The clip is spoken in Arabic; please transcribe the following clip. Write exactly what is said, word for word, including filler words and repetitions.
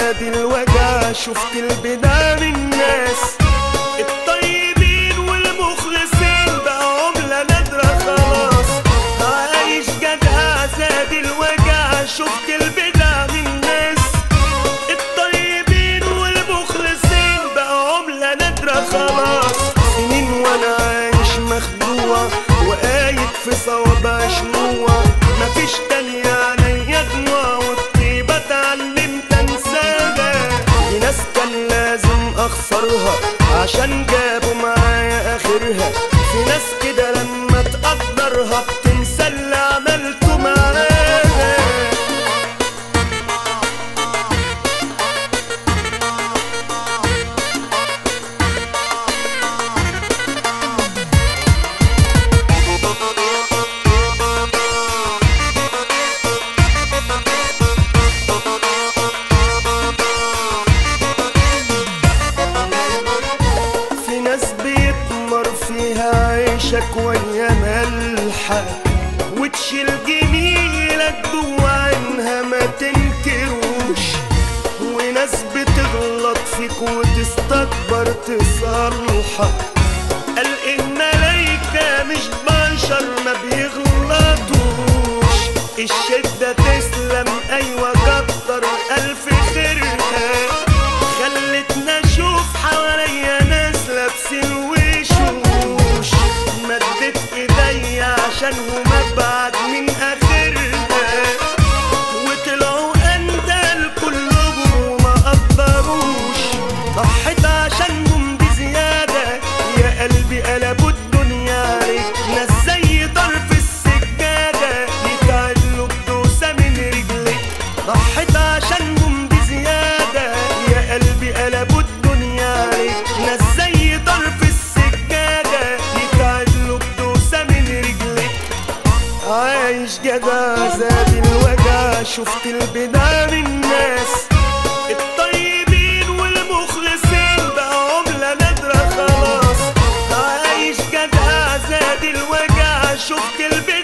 زاد الوجع، شفت البدع من الناس الطيبين والمخلصين بقى عملة نادرة خلاص. عايش جدع زاد الوجع، شفت البدع من الناس الطيبين والمخلصين بقى عملة نادرة خلاص. سنين وانا عايش مخدوع وقايد في صوابع شموع، مفيش تانية عليا دموع والطيبة اتعلمت انساها. في ناس كان لازم اخسرها عشان جابوا معايا اخرها، في ناس كده لما تقدرها بتنسى اللي عملته معاها. فيها عيشك ويا ملحك وتشيل جميلك جوا عينها ما تنكروش، وناس بتغلط فيك وتستكبر تصلحك. قال الملايكة مش بشر ما بيغلطوش، الشدة تسلم أيوة كتر ألف خيرها، خلتنا أشوف حواليا ناس لابسين وشوش، مدت ايديا عشانهم ابعد من اخرها، وطلعوا اندال كلهم وما قدروش. ضحيت عشانهم بزيادة يا قلبي قلبوا الدنيا عليك، ناس زي طرف السجادة يتعدلوا بدوسة من رجليك. ضحيت عشانهم بزيادة يا قلبي قلبوا الدنيا عليك، ناس زي طرف السجادة يتعدلوا بدوسة من رجليك. عايش جدع زاد الوجع، شفت البدع من الناس الطيبين والمخلصين بقى عملة نادرة خلاص. عايش جدع زاد الوجع، شفت البدع